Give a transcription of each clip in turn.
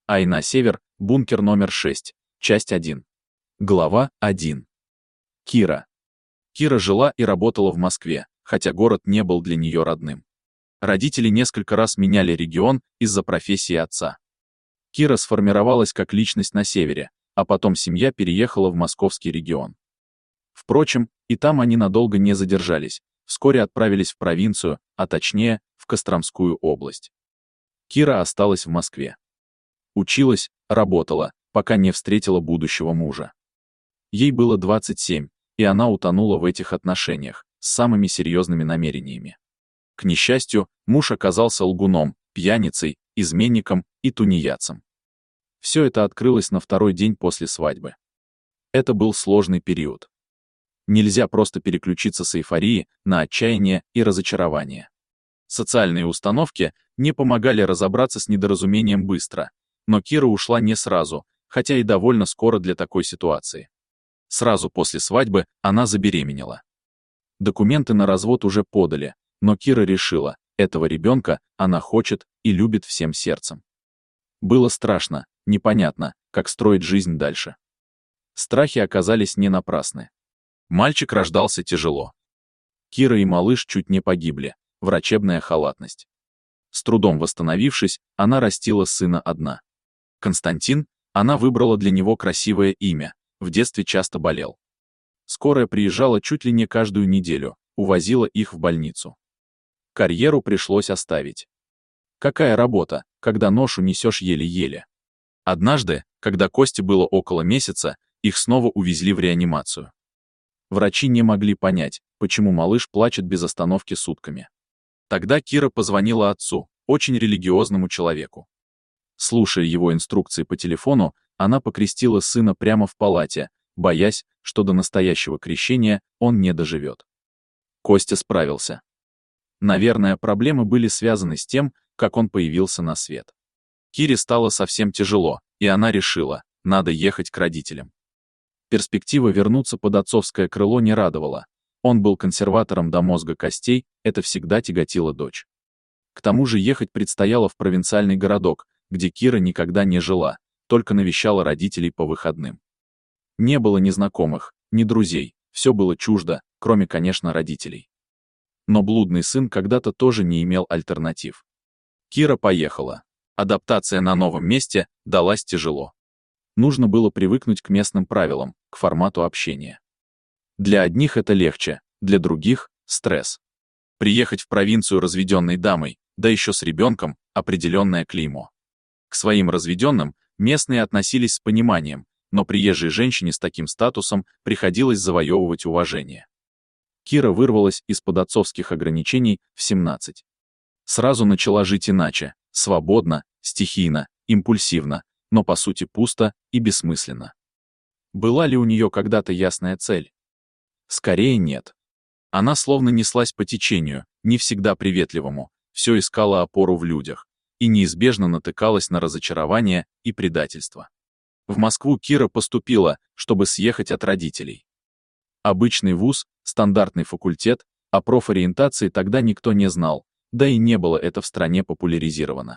Айна Север, бункер номер 6, часть 1. Глава 1. Кира. Кира жила и работала в Москве, хотя город не был для нее родным. Родители несколько раз меняли регион из-за профессии отца. Кира сформировалась как личность на севере, а потом семья переехала в московский регион. Впрочем, и там они надолго не задержались, вскоре отправились в провинцию, а точнее, в Костромскую область. Кира осталась в Москве. Училась, работала, пока не встретила будущего мужа. Ей было 27, и она утонула в этих отношениях, с самыми серьезными намерениями. К несчастью, муж оказался лгуном, пьяницей, изменником и тунеядцем. Все это открылось на второй день после свадьбы. Это был сложный период. Нельзя просто переключиться с эйфории на отчаяние и разочарование. Социальные установки не помогали разобраться с недоразумением быстро, но Кира ушла не сразу, хотя и довольно скоро для такой ситуации. Сразу после свадьбы она забеременела. Документы на развод уже подали, но Кира решила, этого ребенка она хочет и любит всем сердцем. Было страшно, непонятно, как строить жизнь дальше. Страхи оказались не напрасны. Мальчик рождался тяжело. Кира и малыш чуть не погибли, врачебная халатность. С трудом восстановившись, она растила сына одна. Константин, она выбрала для него красивое имя, в детстве часто болел. Скорая приезжала чуть ли не каждую неделю, увозила их в больницу. Карьеру пришлось оставить. Какая работа, когда ношу несешь еле-еле? Однажды, когда Косте было около месяца, их снова увезли в реанимацию. Врачи не могли понять, почему малыш плачет без остановки сутками. Тогда Кира позвонила отцу, очень религиозному человеку. Слушая его инструкции по телефону, она покрестила сына прямо в палате, боясь, что до настоящего крещения он не доживет. Костя справился. Наверное, проблемы были связаны с тем, как он появился на свет. Кире стало совсем тяжело, и она решила, надо ехать к родителям. Перспектива вернуться под отцовское крыло не радовала. Он был консерватором до мозга костей, это всегда тяготило дочь. К тому же ехать предстояло в провинциальный городок, где Кира никогда не жила, только навещала родителей по выходным. Не было ни знакомых, ни друзей, все было чуждо, кроме, конечно, родителей. Но блудный сын когда-то тоже не имел альтернатив. Кира поехала. Адаптация на новом месте далась тяжело. Нужно было привыкнуть к местным правилам, к формату общения. Для одних это легче, для других — стресс. Приехать в провинцию разведенной дамой, да еще с ребенком, определенное клеймо. К своим разведенным местные относились с пониманием, но приезжей женщине с таким статусом приходилось завоевывать уважение. Кира вырвалась из-под отцовских ограничений в 17. Сразу начала жить иначе, свободно, стихийно, импульсивно, но по сути пусто и бессмысленно. Была ли у нее когда-то ясная цель? Скорее нет. Она словно неслась по течению, не всегда приветливому, все искала опору в людях и неизбежно натыкалась на разочарование и предательство. В Москву Кира поступила, чтобы съехать от родителей. Обычный вуз, стандартный факультет, о профориентации тогда никто не знал, да и не было это в стране популяризировано.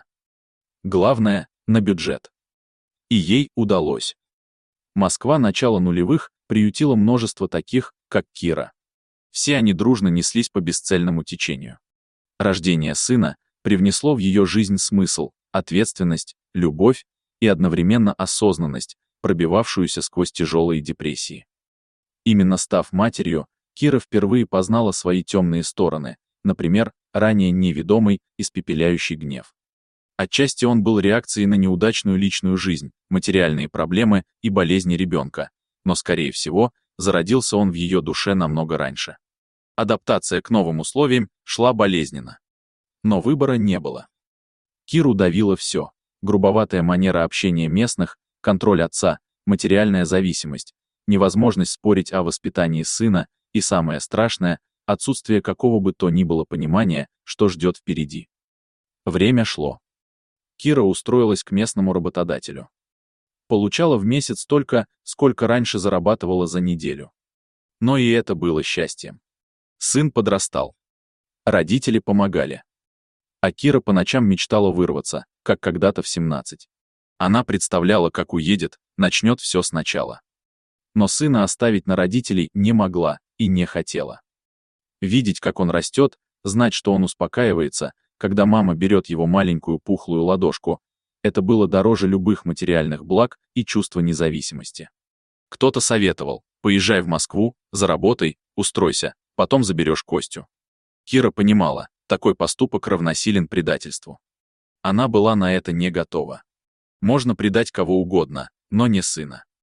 Главное — на бюджет. И ей удалось. Москва начала нулевых приютила множество таких, как Кира. Все они дружно неслись по бесцельному течению. Рождение сына привнесло в ее жизнь смысл, ответственность, любовь и одновременно осознанность, пробивавшуюся сквозь тяжелые депрессии. Именно став матерью, Кира впервые познала свои темные стороны, например, ранее неведомый, испепеляющий гнев. Отчасти он был реакцией на неудачную личную жизнь, материальные проблемы и болезни ребенка, но, скорее всего, зародился он в ее душе намного раньше. Адаптация к новым условиям шла болезненно. Но выбора не было. Киру давило все: грубоватая манера общения местных, контроль отца, материальная зависимость, невозможность спорить о воспитании сына и, самое страшное, отсутствие какого бы то ни было понимания, что ждет впереди. Время шло. Кира устроилась к местному работодателю. Получала в месяц столько, сколько раньше зарабатывала за неделю. Но и это было счастьем. Сын подрастал. Родители помогали. А Кира по ночам мечтала вырваться, как когда-то в 17. Она представляла, как уедет, начнет все сначала. Но сына оставить на родителей не могла и не хотела. Видеть, как он растет, знать, что он успокаивается, когда мама берет его маленькую пухлую ладошку, это было дороже любых материальных благ и чувства независимости. Кто-то советовал: поезжай в Москву, заработай, устройся, потом заберешь Костю. Кира понимала, такой поступок равносилен предательству. Она была на это не готова. Можно предать кого угодно, но не сына.